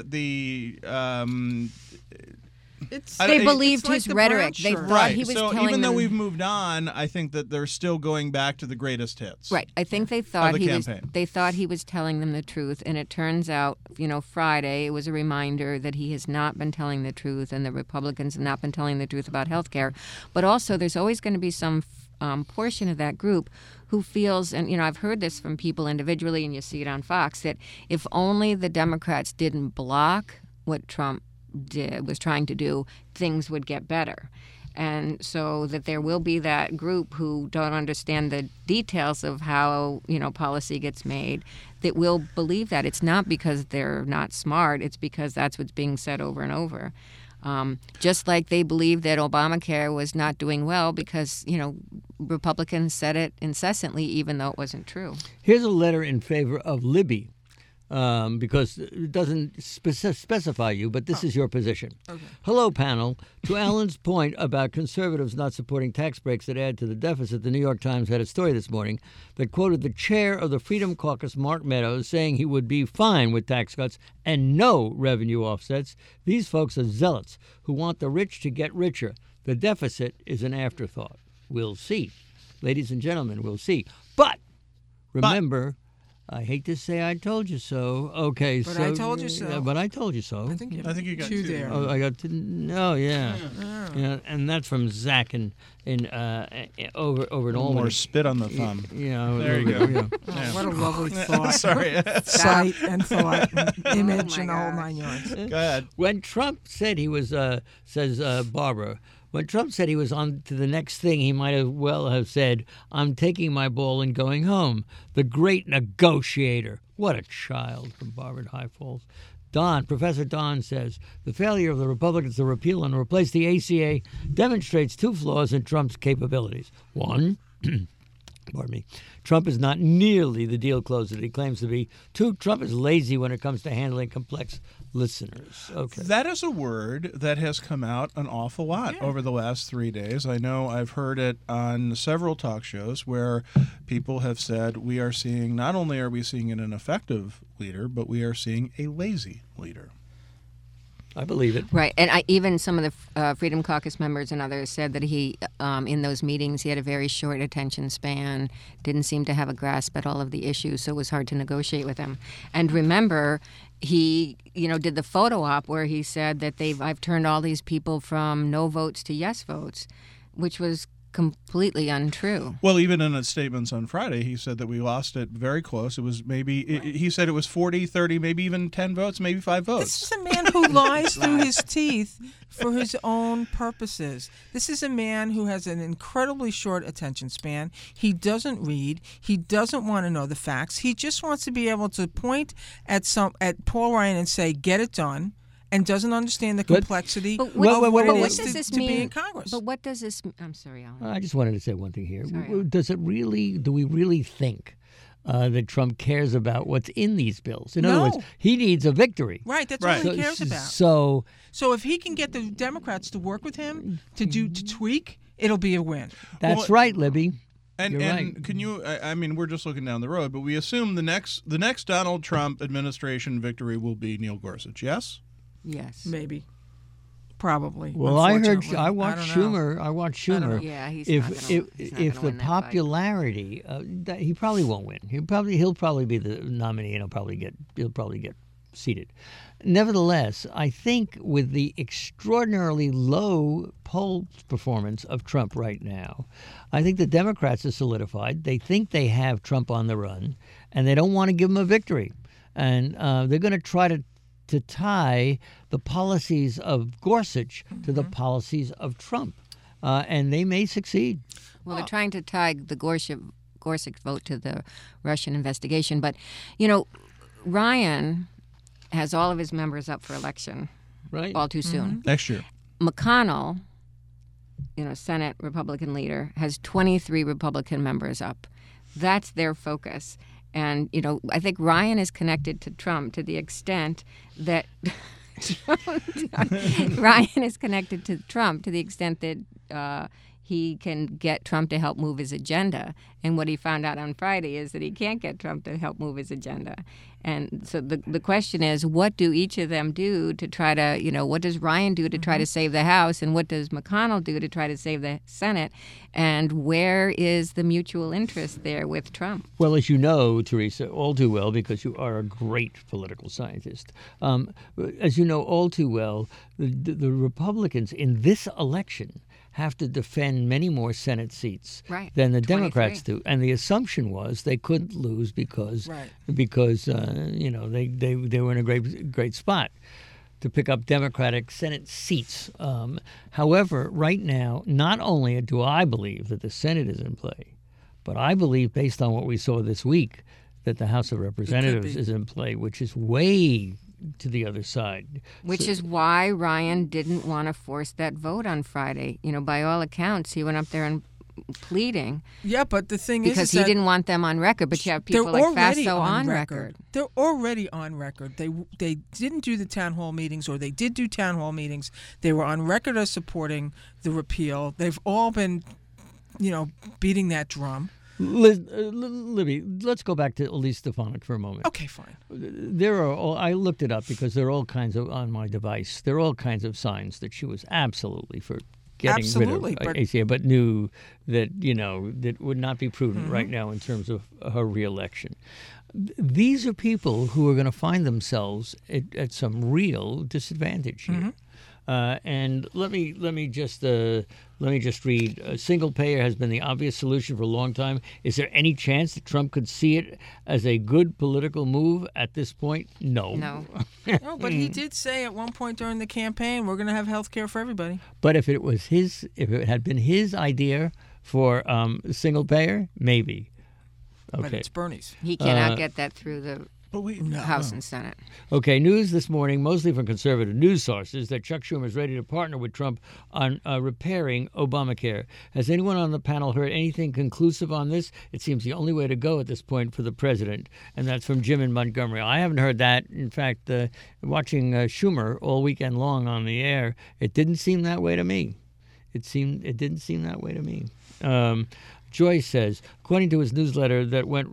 They believed it's like his the rhetoric. brown They shirt. thought right. he was so telling even though them. we've moved on, I think that they're still going back to the greatest hits. Right. I think they thought the he was. campaign. They thought he was telling them the truth, and it turns out, Friday it was a reminder that he has not been telling the truth, and the Republicans have not been telling the truth about health care. But also, there's always going to be some portion of that group who feels, and I've heard this from people individually, and you see it on Fox, that if only the Democrats didn't block what Trump was trying to do, things would get better. And so that there will be that group who don't understand the details of how, policy gets made that will believe that. It's not because they're not smart. It's because that's what's being said over and over. Just like they believe that Obamacare was not doing well because, Republicans said it incessantly, even though it wasn't true. Here's a letter in favor of Libby, because it doesn't specify you, but this is your position. Okay. Hello, panel. To Alan's point about conservatives not supporting tax breaks that add to the deficit, the New York Times had a story this morning that quoted the chair of the Freedom Caucus, Mark Meadows, saying he would be fine with tax cuts and no revenue offsets. These folks are zealots who want the rich to get richer. The deficit is an afterthought. We'll see. Ladies and gentlemen, we'll see. But remember I hate to say I told you so. Okay, But so I told you so. But I told you so. I think you got two two. there. Oh, I got to. No, yeah. Yeah, and that's from Zach in over in More Albany. spit on the thumb. You know, There you a little go. bit, Oh, what a lovely thought. Sorry. Sight and thought, and image, my and the whole gosh. 9 yards. Go ahead. When Trump said he was, says Barbara, when Trump said he was on to the next thing, he might have well have said, "I'm taking my ball and going home." The great negotiator. What a child, from Barbara in High Falls. Professor Don says, the failure of the Republicans to repeal and replace the ACA demonstrates two flaws in Trump's capabilities. One, pardon me, Trump is not nearly the deal closer that he claims to be. Two, Trump is lazy when it comes to handling complex listeners. Okay. That is a word that has come out an awful lot over the last 3 days. I know I've heard it on several talk shows where people have said we are seeing, not only are we seeing an effective leader, but we are seeing a lazy leader. I believe it. Right, and even some of the Freedom Caucus members and others said that he, in those meetings, he had a very short attention span, didn't seem to have a grasp at all of the issues, so it was hard to negotiate with him. And remember, he, did the photo op where he said that I've turned all these people from no votes to yes votes, which was completely untrue. Well, even in his statements on Friday, he said that we lost it very close. It was he said it was 40, 30, maybe even 10 votes, maybe 5 votes. This is a man who lies through his teeth for his own purposes. This is a man who has an incredibly short attention span. He doesn't read. He doesn't want to know the facts. He just wants to be able to point at Paul Ryan and say, "Get it done," and doesn't understand the complexity But of what, what it does is this to mean? be in Congress. But what does this? I'm sorry, Alan. I just wanted to say one thing here. Sorry, Alan. Do we really think that Trump cares about what's in these bills? In other No. words, he needs a victory. Right, that's Right. all he cares about. So So if he can get the Democrats to work with him to tweak, it'll be a win. that's Well, right, Libby. And You're right. can you? I mean, we're just looking down the road, but we assume the next Donald Trump administration victory will be Neil Gorsuch. Yes. Yes. Maybe. Probably. Well, I unfortunately. watched don't know. Schumer. I watched don't know. Schumer. Yeah, he's if not gonna, if he's not if gonna the win that fight. popularity, he probably won't win. He'll probably be the nominee, and he'll probably get seated. Nevertheless, I think with the extraordinarily low poll performance of Trump right now, I think the Democrats are solidified. They think they have Trump on the run, and they don't want to give him a victory. And they're going to try to tie the policies of Gorsuch to the policies of Trump. And they may succeed. Well, they're trying to tie the Gorsuch vote to the Russian investigation. But, Ryan has all of his members up for election Right. all too soon. Next year. McConnell, Senate Republican leader, has 23 Republican members up. That's their focus. And, I think Ryan is connected to Trump to the extent that Ryan is connected to Trump to the extent that he can get Trump to help move his agenda. And what he found out on Friday is that he can't get Trump to help move his agenda. And so the question is, what do each of them do to try to, what does Ryan do to try to save the House? And what does McConnell do to try to save the Senate? And where is the mutual interest there with Trump? Well, as you know, Teresa, all too well, because you are a great political scientist, as you know all too well, the Republicans in this election have to defend many more Senate seats Right. than the 23. Democrats do. And the assumption was they couldn't lose because Right. they were in a great spot to pick up Democratic Senate seats. However, right now, not only do I believe that the Senate is in play, but I believe, based on what we saw this week, that the House of Representatives be. is in play, which is way to the other side. Which is why Ryan didn't want to force that vote on Friday. By all accounts, he went up there and pleading Yeah, but the thing because is he that didn't want them on record. But you have they're people like already Faso on record. They're already on record. They didn't do the town hall meetings, or they did do town hall meetings. They were on record as supporting the repeal. They've all been, beating that drum. Libby, let's go back to Elise Stefanik for a moment. Okay, fine. I looked it up because there are all kinds of, on my device, there are all kinds of signs that she was absolutely for getting Absolutely, rid of but- ACA, but knew that that would not be prudent right now in terms of her reelection. These are people who are going to find themselves at some real disadvantage here. And let me just read. A single payer has been the obvious solution for a long time. Is there any chance that Trump could see it as a good political move at this point? No. No, but he did say at one point during the campaign, we're going to have health care for everybody. But if it had been his idea for single payer, maybe. But Okay. it's Bernie's. He cannot get that through the But wait, House and Senate. Okay, news this morning, mostly from conservative news sources, that Chuck Schumer is ready to partner with Trump on repairing Obamacare. Has anyone on the panel heard anything conclusive on this? It seems the only way to go at this point for the president, and that's from Jim in Montgomery. I haven't heard that. In fact, watching Schumer all weekend long on the air, it didn't seem that way to me. It didn't seem that way to me. Joyce says, according to his newsletter that went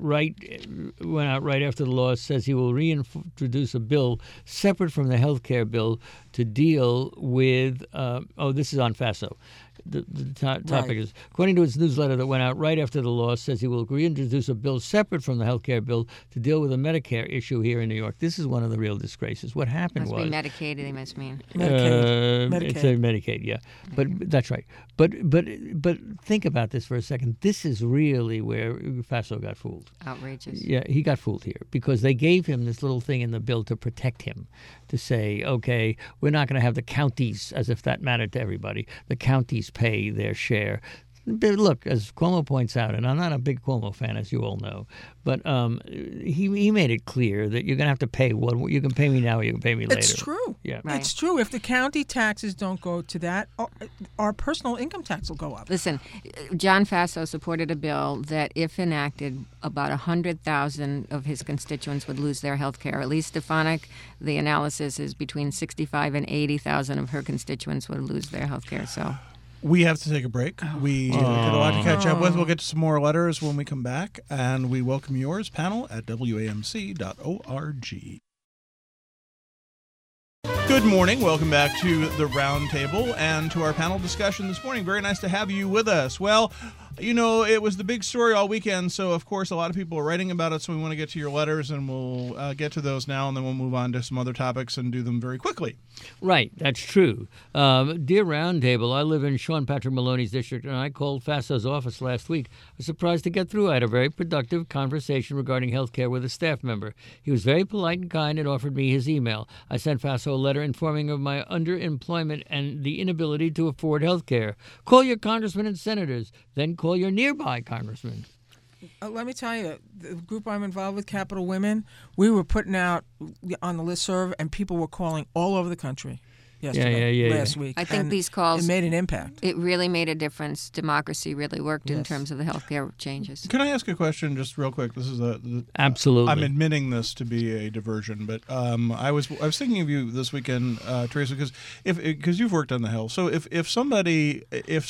out right after the law, says he will reintroduce a bill separate from the health care bill to deal with. This is on FASO. The topic is, according to his newsletter that went out right after the law, says he will reintroduce a bill separate from the health care bill to deal with a Medicare issue here in New York. This is one of the real disgraces. What happened Must was be Medicaid, they must mean. Medicaid. It's a Medicaid, yeah. But that's right. But think about this for a second. This is really where Faso got fooled. Outrageous. Yeah, he got fooled here because they gave him this little thing in the bill to protect him, to say, okay, we're not going to have the counties, as if that mattered to everybody. The counties pay their share. But look, as Cuomo points out, and I'm not a big Cuomo fan, as you all know, but he made it clear that you're going to have to pay what you can pay me now or you can pay me later. It's true. Yeah. Right. It's true. If the county taxes don't go to that, our personal income tax will go up. Listen, John Faso supported a bill that, if enacted, about 100,000 of his constituents would lose their health care. Elise Stefanik, the analysis is between 65 and 80,000 of her constituents would lose their health care. So we have to take a break. We got a lot to catch up with. We'll get to some more letters when we come back, and we welcome yours, panel at WAMC.org. Good morning. Welcome back to the Round Table and to our panel discussion this morning. Very nice to have you with us. Well, you know, it was the big story all weekend, so of course a lot of people are writing about it, so we want to get to your letters, and we'll get to those now, and then we'll move on to some other topics and do them very quickly. Right, that's true. Dear Roundtable, I live in Sean Patrick Maloney's district, and I called FASO's office last week. I was surprised to get through. I had a very productive conversation regarding health care with a staff member. He was very polite and kind and offered me his email. I sent FASO a letter informing of my underemployment and the inability to afford health care. Call your congressmen and senators, then call your nearby congressman. Let me tell you, the group I'm involved with, Capital Women, we were putting out on the listserv, and people were calling all over the country last week. I think and these calls, it made an impact. it really made a difference. Democracy really worked in terms of the healthcare changes. Can I ask a question just real quick? This is Absolutely. I'm admitting this to be a diversion, but I was thinking of you this weekend, Teresa, because you've worked on the Hill. So if somebody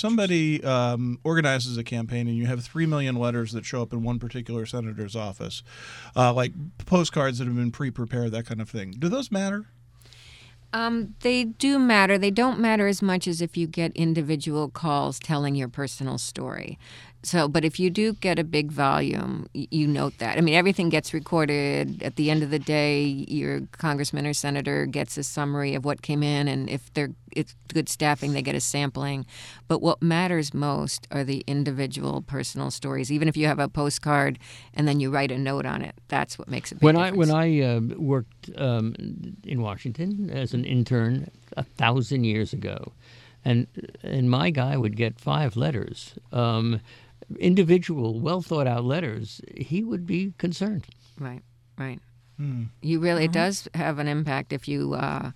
organizes a campaign and you have 3 million letters that show up in one particular senator's office, like postcards that have been pre-prepared, that kind of thing, do those matter? They do matter. They don't matter as much as if you get individual calls telling your personal story. So, but if you do get a big volume, you note that. I mean, everything gets recorded. At the end of the day, your congressman or senator gets a summary of what came in, and if it's good staffing, they get a sampling. But what matters most are the individual personal stories. Even if you have a postcard and then you write a note on it, that's what makes a big difference. When I worked in Washington as an intern 1,000 years ago, and my guy would get 5 letters. Individual, well thought out letters, he would be concerned. Right. You really, it does have an impact if you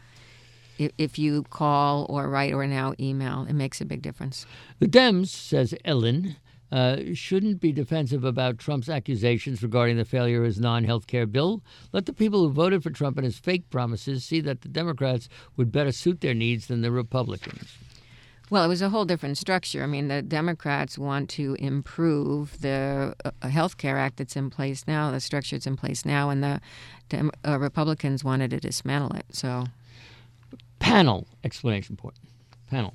call or write or now email. It makes a big difference. The Dems, says Ellen, shouldn't be defensive about Trump's accusations regarding the failure of his non-health care bill. Let the people who voted for Trump and his fake promises see that the Democrats would better suit their needs than the Republicans. Well, it was a whole different structure. I mean, the Democrats want to improve the Health Care Act that's in place now, the structure that's in place now, and the Republicans wanted to dismantle it. So, Panel, exclamation point. Panel.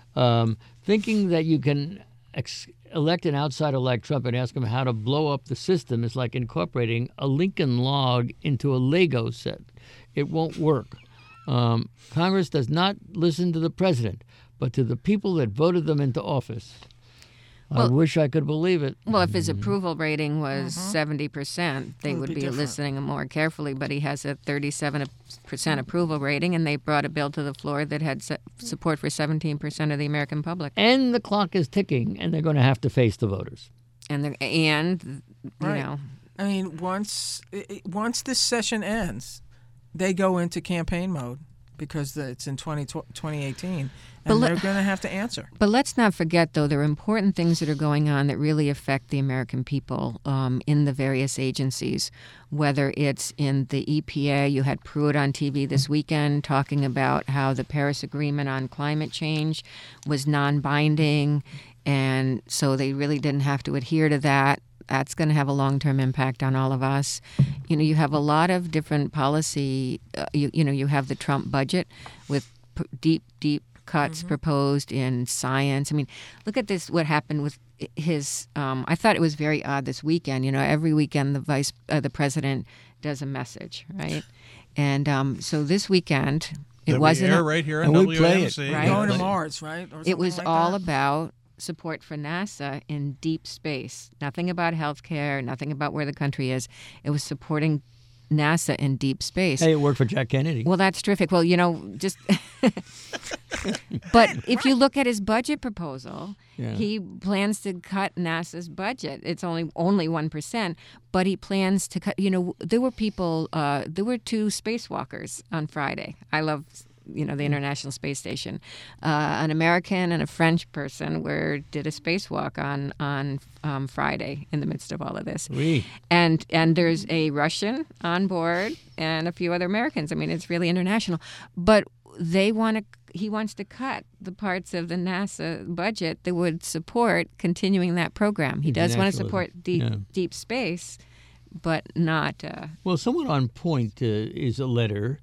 Thinking that you can elect an outsider like Trump and ask him how to blow up the system is like incorporating a Lincoln log into a Lego set. It won't work. Congress does not listen to the president, but to the people that voted them into office. I wish I could believe it. Well, if his approval rating was 70%, they would be different. listening more carefully. But he has a 37% approval rating, and they brought a bill to the floor that had support for 17% of the American public. And the clock is ticking, and they're going to have to face the voters. And Right. you know, I mean, once this session ends, they go into campaign mode because it's in 2018, and they're going to have to answer. But let's not forget, though, there are important things that are going on that really affect the American people in the various agencies, whether it's in the EPA. You had Pruitt on TV this weekend talking about how the Paris Agreement on climate change was non-binding, and so they really didn't have to adhere to that. That's going to have a long-term impact on all of us. You know, you have a lot of different policy. You have the Trump budget with deep cuts proposed in science. I mean, look at this, what happened with his, I thought it was very odd this weekend. You know, every weekend the president does a message, right? And so this weekend, it wasn't. We air right here on and we play it, WAMC. right? Going to Mars, right? Or It was something like all that. about support for NASA in deep space. Nothing about healthcare, nothing about where the country is. It was supporting NASA in deep space. Hey, it worked for Jack Kennedy. Well, that's terrific. Well, you know, just. But if you look at his budget proposal, he plans to cut NASA's budget. It's only 1%, but he plans to cut. You know, there were people. There were 2 spacewalkers on Friday. I love. The International Space Station. An American and a French person did a spacewalk on Friday in the midst of all of this. Oui. And there's a Russian on board and a few other Americans. I mean, it's really international. But he wants to cut the parts of the NASA budget that would support continuing that program. He does want to support deep space, but not. Well, somewhat on point is a letter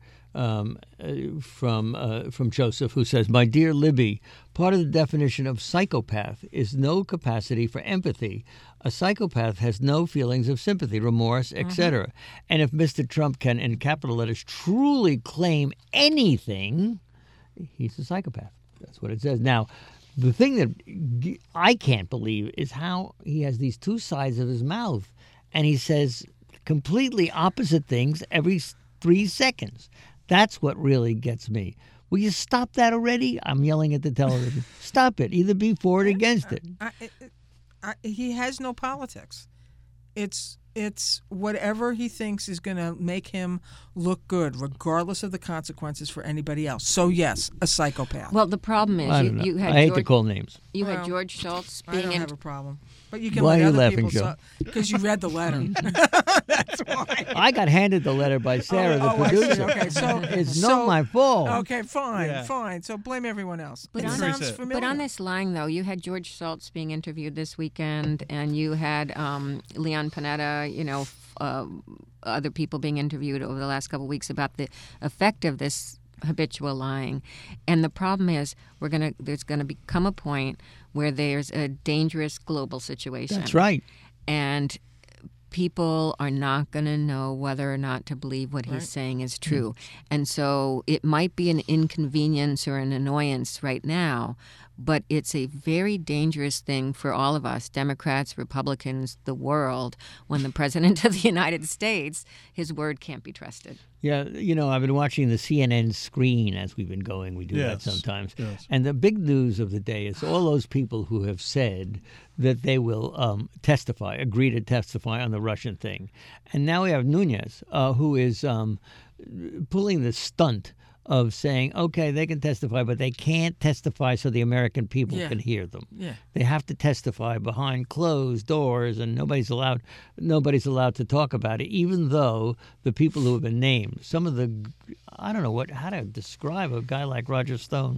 from Joseph, who says, "My dear Libby, part of the definition of psychopath is no capacity for empathy. A psychopath has no feelings of sympathy, remorse, etc. And if Mr. Trump can, in capital letters, truly claim anything, he's a psychopath." That's what it says. Now, the thing that I can't believe is how he has these 2 sides of his mouth, and he says completely opposite things every 3 seconds. That's what really gets me. Will you stop that already? I'm yelling at the television. Stop it. Either be for it or against it. He has no politics. It's whatever he thinks is going to make him look good, regardless of the consequences for anybody else. So yes, a psychopath. Well, the problem is I don't know. you had I hate to call names. You had Well, George Schultz I being don't in. have a problem. But you can Why let are you other laughing, people Joe? because you read the letter. That's why. I got handed the letter by Sarah, the I see. producer. Okay, so It's so- not my fault. Okay, fine, Yeah. fine. So blame everyone else. But It on- sounds But familiar. But on this line, though, you had George Schultz being interviewed this weekend, and you had Leon Panetta, other people being interviewed over the last couple of weeks about the effect of this habitual lying. And the problem is there's going to become a point where there's a dangerous global situation. That's right. And people are not going to know whether or not to believe what he's saying is true. And so it might be an inconvenience or an annoyance right now, but it's a very dangerous thing for all of us, Democrats, Republicans, the world, when the President of the United States, his word can't be trusted. Yeah, I've been watching the CNN screen as we've been going. We do that Yes, sometimes. yes. And the big news of the day is all those people who have said that they will agree to testify on the Russian thing. And now we have Nunes, who is pulling the stunt of saying, okay, they can testify, but they can't testify so the American people Yeah. can hear them. Yeah. They have to testify behind closed doors, and nobody's allowed to talk about it, even though the people who have been named, some of the, I don't know how to describe a guy like Roger Stone,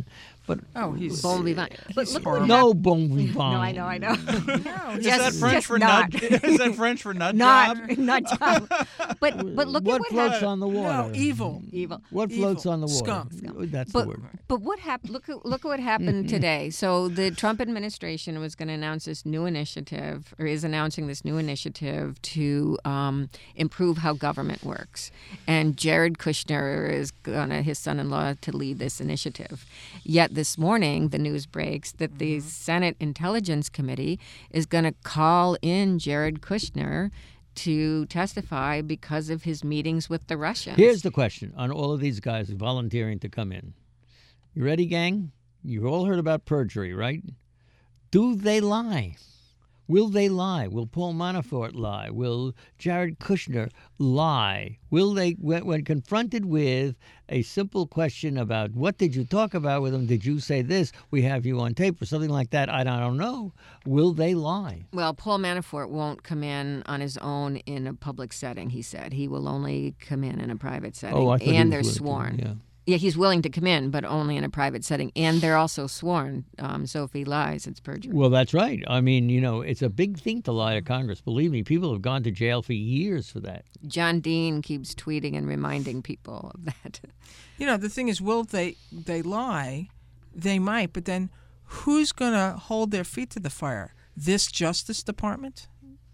But he's bon vivant. But look what no bon vivant. No, I know. no, Is that French just for not. nut? Is that French for nut not job? not job. But look what at what floats happened. on the water? No, evil. Evil. What floats Evil. on the water? Scum. That's But the word. but what happened? Look at what happened today. So the Trump administration was going to announce this new initiative, or is announcing this new initiative to improve how government works. And Jared Kushner is gonna, his son-in-law, to lead this initiative. Yet this morning, the news breaks that the Senate Intelligence Committee is going to call in Jared Kushner to testify because of his meetings with the Russians. Here's the question on all of these guys volunteering to come in. You ready, gang? You've all heard about perjury, right? Do they lie? Will they lie? Will Paul Manafort lie? Will Jared Kushner lie? Will they, when confronted with a simple question about what did you talk about with them? Did you say this? We have you on tape or something like that. I don't know. Will they lie? Well, Paul Manafort won't come in on his own in a public setting, he said. He will only come in a private setting. Oh, I thought he and was they're willing to, sworn. yeah. Yeah, he's willing to come in, but only in a private setting. And they're also sworn. So if he lies, it's perjury. Well, that's right. I mean, it's a big thing to lie to Congress. Believe me, people have gone to jail for years for that. John Dean keeps tweeting and reminding people of that. The thing is, will they lie? They might, but then who's going to hold their feet to the fire? This Justice Department?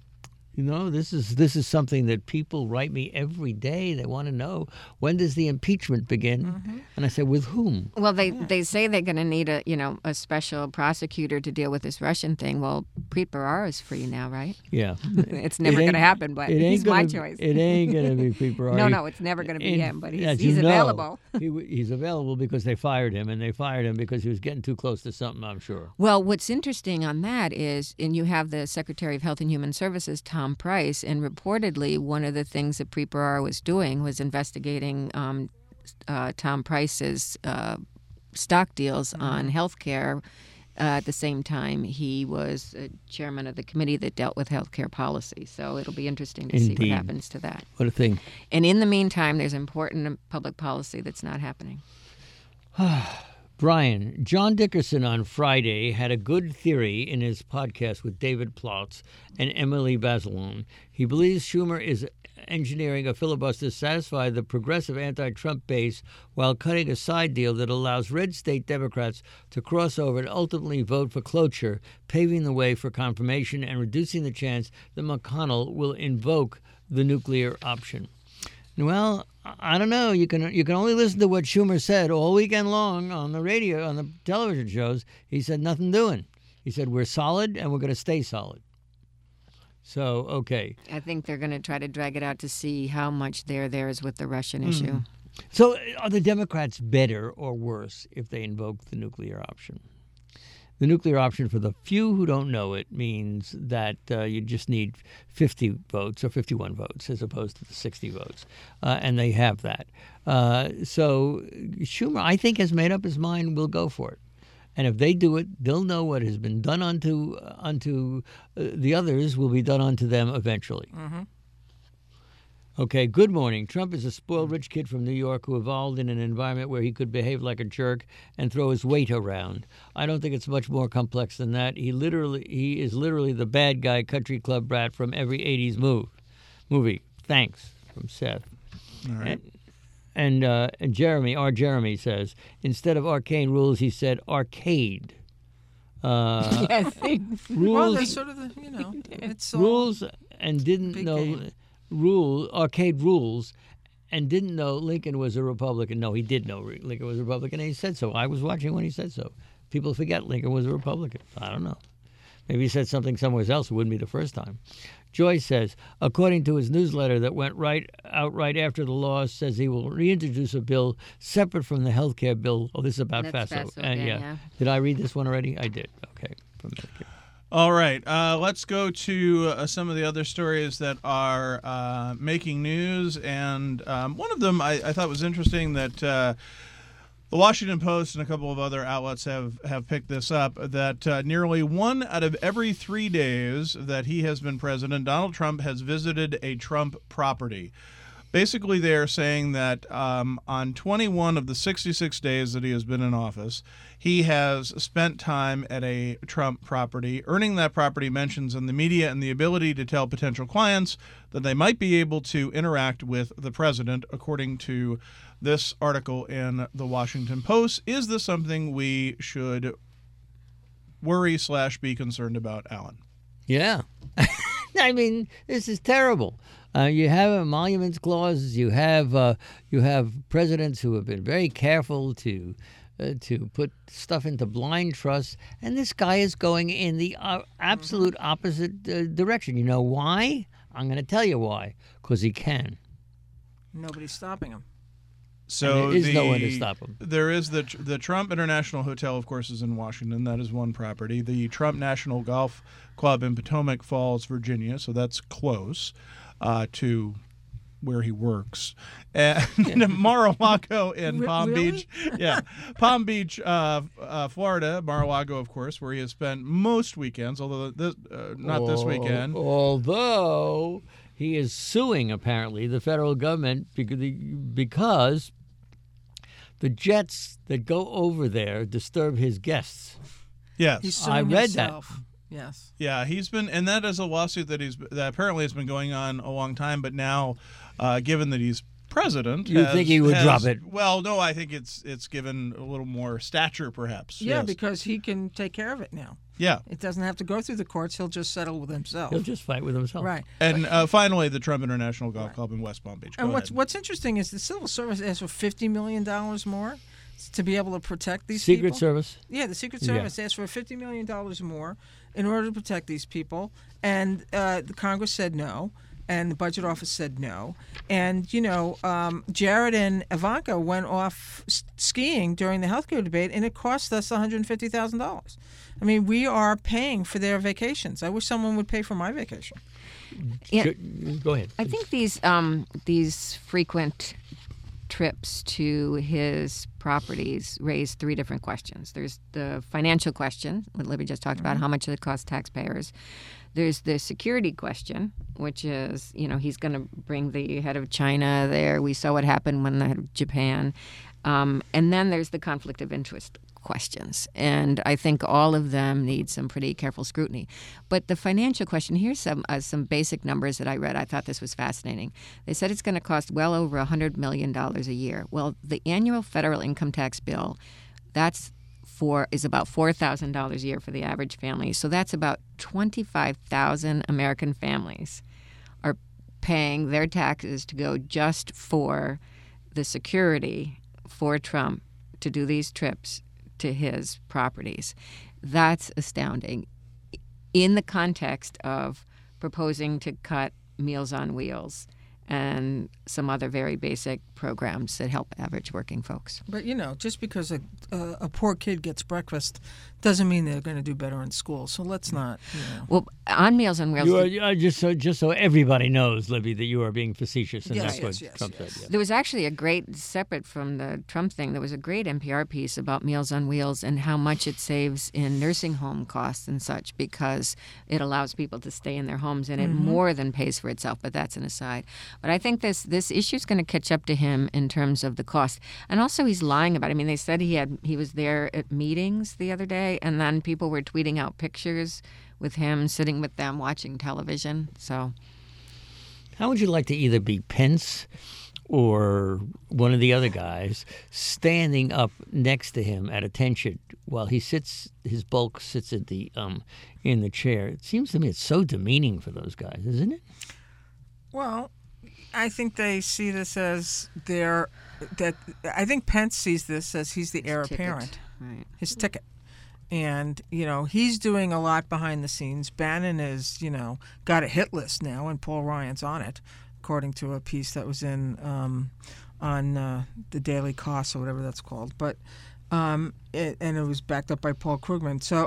This is something that people write me every day. They want to know, when does the impeachment begin? Mm-hmm. And I say, with whom? Well, they say they're going to need a special prosecutor to deal with this Russian thing. Well, Preet Bharara is free now, right? Yeah. It's never going to happen, but he's my choice. It ain't going to be Preet Bharara. No, it's never going to be him, but he's know, available. He's available because they fired him, and they fired him because he was getting too close to something, I'm sure. Well, what's interesting on that is, and you have the Secretary of Health and Human Services, Tom Price, and reportedly one of the things that Preet Bharara was doing was investigating Tom Price's stock deals on health care. At the same time, he was chairman of the committee that dealt with health care policy. So it'll be interesting to see what happens to that. What a thing. And in the meantime, there's important public policy that's not happening. Brian, John Dickerson on Friday had a good theory in his podcast with David Plotz and Emily Bazelon. He believes Schumer is engineering a filibuster to satisfy the progressive anti-Trump base while cutting a side deal that allows red state Democrats to cross over and ultimately vote for cloture, paving the way for confirmation and reducing the chance that McConnell will invoke the nuclear option. Well, I don't know. You can only listen to what Schumer said all weekend long on the radio, on the television shows. He said nothing doing. He said we're solid and we're going to stay solid. So, okay. I think they're going to try to drag it out to see how much there is with the Russian issue. So are the Democrats better or worse if they invoke the nuclear option? The nuclear option, for the few who don't know it, means that you just need 50 votes or 51 votes as opposed to the 60 votes. And they have that. So Schumer, I think, has made up his mind we'll go for it. And if they do it, they'll know what has been done unto the others will be done unto them eventually. Mm-hmm. Okay, good morning. Trump is a spoiled rich kid from New York who evolved in an environment where he could behave like a jerk and throw his weight around. I don't think it's much more complex than that. He is literally the bad guy country club brat from every 80s movie. Thanks, from Seth. All right. And Jeremy says, instead of arcane rules, he said arcade. Yes. Rules, well, that's sort of the, it's rules and didn't know game. Arcade rules, and didn't know Lincoln was a Republican. No, he did know Lincoln was a Republican, and he said so. I was watching when he said so. People forget Lincoln was a Republican. I don't know. Maybe he said something somewhere else. It wouldn't be the first time. Joyce says, according to his newsletter that went right after the law, says he will reintroduce a bill separate from the health care bill. Oh, this is about That's FASO. FASO again, yeah. Did I read this one already? I did. Okay. From Medicare. All right, let's go to some of the other stories that are making news. And one of them I thought was interesting that the Washington Post and a couple of other outlets have picked this up, that nearly 1 out of every 3 days that he has been president, Donald Trump has visited a Trump property. Basically, they are saying that on 21 of the 66 days that he has been in office, he has spent time at a Trump property, earning that property mentions in the media and the ability to tell potential clients that they might be able to interact with the president, according to this article in the Washington Post. Is this something we should worry/be concerned about, Alan? Yeah. I mean, this is terrible. You have emoluments clauses. You have presidents who have been very careful to put stuff into blind trust, and this guy is going in the absolute opposite direction. You know why? I'm going to tell you why. Because he can. Nobody's stopping him. So there is no one to stop him. There is the Trump International Hotel, of course, is in Washington. That is one property. The Trump National Golf Club in Potomac Falls, Virginia. So that's close to where he works. And Mar-a-Lago in Palm Beach. Yeah. Palm Beach, Florida. Mar-a-Lago, of course, where he has spent most weekends, although not this weekend. Although he is suing, apparently, the federal government because the jets that go over there disturb his guests. Yes. He's suing I read himself. that. Yes. Yeah, he's been, and that is a lawsuit that apparently has been going on a long time, but now, given that he's president, You think he would drop it? Well, no, I think it's given a little more stature, perhaps. Yeah, Yes. because he can take care of it now. Yeah. It doesn't have to go through the courts. He'll just settle with himself. He'll just fight with himself. Right. And finally, the Trump International Golf Club in West Palm Beach. Go And ahead. what's interesting is the Civil Service asked for $50 million more to be able to protect these Secret people. Service? Yeah, the Secret Service asked for $50 million more in order to protect these people. And the Congress said no. And the Budget Office said no. And, Jared and Ivanka went off skiing during the healthcare debate, and it cost us $150,000. I mean, we are paying for their vacations. I wish someone would pay for my vacation. Yeah. Go ahead. I think these frequent trips to his properties raise three different questions. There's the financial question, what Libby just talked about, how much does it cost taxpayers? There's the security question, which is, he's going to bring the head of China there. We saw what happened when the head of Japan. And then there's the conflict of interest questions. And I think all of them need some pretty careful scrutiny. But the financial question, here's some basic numbers that I read. I thought this was fascinating. They said it's going to cost well over $100 million a year. Well, the annual federal income tax bill, is about $4,000 a year for the average family. So that's about 25,000 American families are paying their taxes to go just for the security for Trump to do these trips to his properties. That's astounding in the context of proposing to cut Meals on Wheels and some other very basic programs that help average working folks. But, just because a poor kid gets breakfast doesn't mean they're going to do better in school. So let's not, Well, on Meals on Wheels... You are, just so everybody knows, Libby, that you are being facetious, and Yes, that's yes, what Trump yes. said. There was actually a great, separate from the Trump thing, there was a great NPR piece about Meals on Wheels and how much it saves in nursing home costs and such, because it allows people to stay in their homes and it more than pays for itself, but that's an aside. But I think this issue is going to catch up to him in terms of the cost. And also he's lying about it. I mean, they said he was there at meetings the other day, and then people were tweeting out pictures with him sitting with them watching television. So How would you like to either be Pence or one of the other guys standing up next to him at attention while he sits, his bulk sits at the in the chair? It seems to me it's so demeaning for those guys, isn't it? Well, I think they see this as I think Pence sees this as he's the heir apparent, right. his ticket. And, he's doing a lot behind the scenes. Bannon is, got a hit list now, and Paul Ryan's on it, according to a piece that was in on the Daily Kos or whatever that's called. But it was backed up by Paul Krugman. So,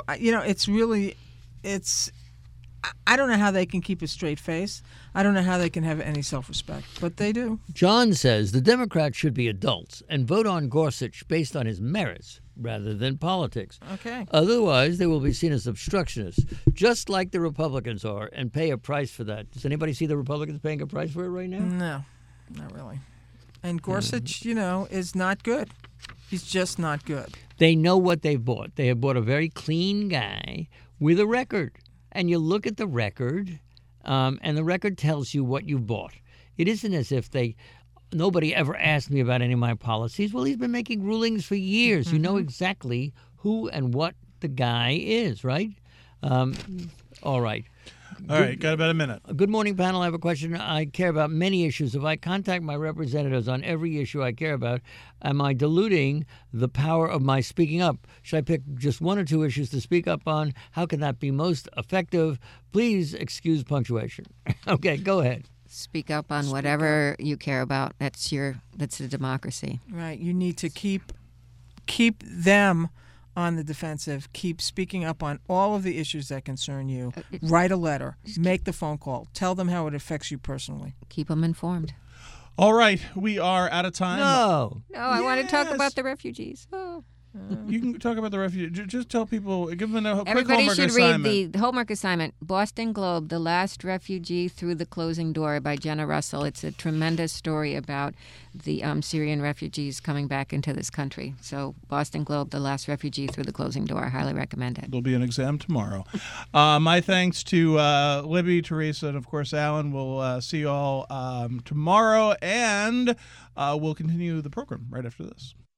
I don't know how they can keep a straight face. I don't know how they can have any self-respect, but they do. John says the Democrats should be adults and vote on Gorsuch based on his merits rather than politics. Okay. Otherwise, they will be seen as obstructionists, just like the Republicans are, and pay a price for that. Does anybody see the Republicans paying a price for it right now? No. Not really. And Gorsuch, is not good. He's just not good. They know what they've bought. They have bought a very clean guy with a record. And you look at the record, and the record tells you what you bought. It isn't as if nobody ever asked me about any of my policies. Well, he's been making rulings for years. Mm-hmm. You know exactly who and what the guy is, right? All right. All right, got about a minute. Good morning, panel. I have a question. I care about many issues. If I contact my representatives on every issue I care about, am I diluting the power of my speaking up? Should I pick just one or two issues to speak up on? How can that be most effective? Please excuse punctuation. Okay, go ahead. Speak up on whatever you care about. That's a democracy. Right. You need to keep them on the defensive. Keep speaking up on all of the issues that concern you. Write a letter. Make the phone call. Tell them how it affects you personally. Keep them informed. All right, we are out of time. No, I want to talk about the refugees. Oh. You can talk about the refugee. Just tell people, give them a quick Everybody homework should assignment. read the homework assignment, Boston Globe, The Last Refugee Through the Closing Door by Jenna Russell. It's a tremendous story about the Syrian refugees coming back into this country. So Boston Globe, The Last Refugee Through the Closing Door. I highly recommend it. There'll be an exam tomorrow. My thanks to Libby, Teresa, and of course Alan. We'll see you all tomorrow, and we'll continue the program right after this.